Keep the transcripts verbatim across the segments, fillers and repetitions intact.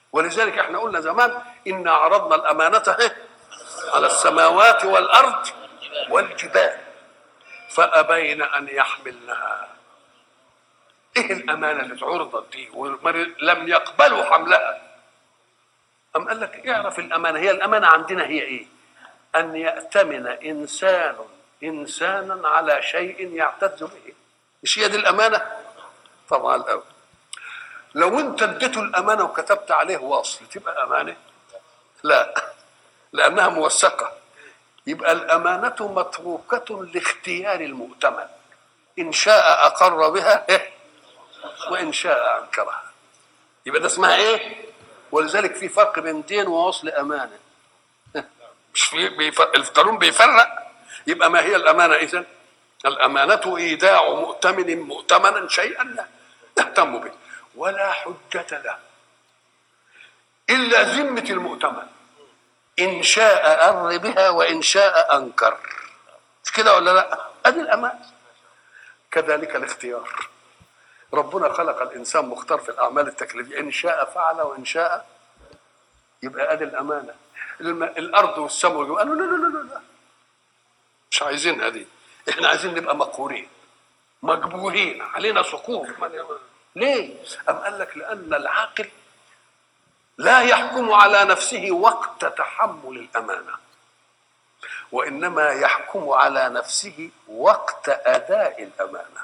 ولذلك احنا قلنا زمان إن عرضنا الأمانة على السماوات والأرض والجبال فأبين أن يحملنها. ايه الأمانة اللي اتعرضت دي ولم يقبلوا حملها؟ أم قال لك اعرف الأمانة، هي الأمانة عندنا هي ايه؟ أن يأتمن إنسان إنسانا على شيء يعتز به. مش هي دي الأمانة؟ طبعا الأول لو أنت اديته الأمانة وكتبت عليه وصل تبقى أمانة؟ لا، لأنها موثقة. يبقى الأمانة متروكة لاختيار المؤتمن، إن شاء أقر بها وإن شاء أنكرها. يبقى ده اسمها إيه؟ ولذلك في فرق بين دين ووصل أمانة. مش في بيف... القانون بيفرق. يبقى ما هي الأمانة إذن؟ الأمانة إيداع مؤتمن مؤتمنا شيئا يهتم به ولا حجة له إلا ذمة المؤتمن، إن شاء أر بها وإن شاء أنكر. مش كده ولا لا؟ أدي الأمانة. كذلك الاختيار، ربنا خلق الإنسان مختار في الأعمال التكليفية، إن شاء فعل وإن شاء. يبقى أدي الأمانة. الأرض والسماء قالوا لا لا لا لا مش عايزينها دي، إحنا عايزين نبقى مقهورين مجبورين علينا سقوط. ليه؟ أم قال لك لأن العاقل لا يحكم على نفسه وقت تحمل الأمانة، وإنما يحكم على نفسه وقت أداء الأمانة.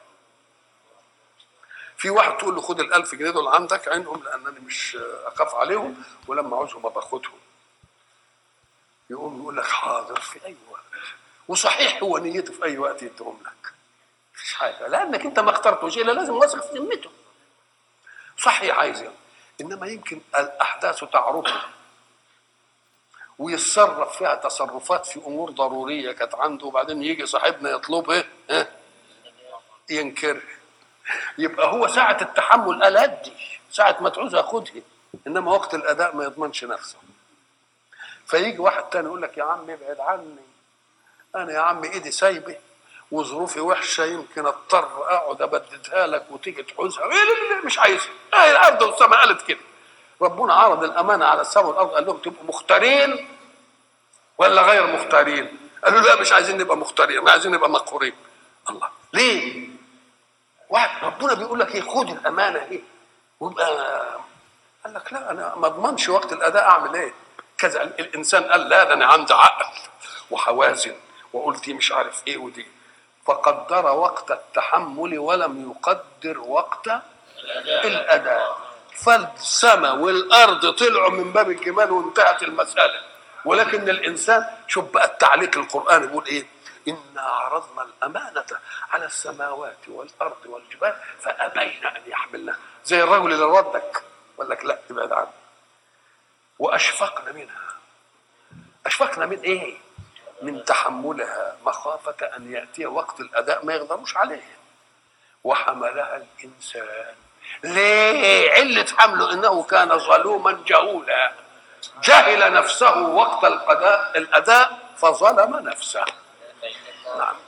في واحد تقول له خد الألف جنيه دول عندك عينهم لأنني مش أخاف عليهم ولما عاوزهم باخدهم. يقوم يقول لك حاضر في أي وقت، وصحيح هو نيته في أي وقت يديهم لك، مفيش حاجة، لأنك أنت ما اخترتوش إلا لازم واثق في ذمته. صحيح عايز يعني. إنما يمكن الأحداث تعرفه ويتصرف فيها تصرفات في أمور ضرورية كانت عنده، وبعدين يجي صاحبنا يطلبها ها ينكر. يبقى هو ساعة التحمل قال أدي، ساعة ما تعوزها خدها، إنما وقت الأداء ما يضمنش نفسه. فيجي واحد تاني يقول لك يا عم ابعد عني، أنا يا عم إيدي سايبة وظروفي وحشة، يمكن اضطر أقعد أبددها لك وتيجي تعوزها. مش عايزها. آه الأرض والسماء قالت كده. ربنا عرض الأمانة على السماء والأرض، قال لهم تبقوا مختارين ولا غير مختارين؟ قالوا لا مش عايزين نبقى مختارين، ما عايزين نبقى مقهورين. الله ليه؟ واحد ربنا بيقول لك ايه خد الأمانة ايه ويبقى قال لك لا أنا ما اضمنش وقت الأداء أعمل ايه كذا. الإنسان قال لا ده أنا عندي عقل وحوازن وقلت مش عارف ايه ودي، فقدر وقت التحمل ولم يقدر وقت الأداء. فالسماء والأرض طلعوا من باب الجمال وانتهت المسألة. ولكن الإنسان شوف بقى التعليق القرآن يقول إيه؟ إنا عرضنا الأمانة على السماوات والأرض والجبال فأبين أن يحملنها. زي الرجل اللي ردك قال لك لا ابعد عنه. وأشفقنا منها. أشفقنا من إيه؟ من تحملها مخافة أن يأتي وقت الأداء ما يقدروش عليه. وحملها الإنسان. ليه؟ علة حمله إنه كان ظلوما جهولا، جهل نفسه وقت القضاء الأداء فظلم نفسه. نعم.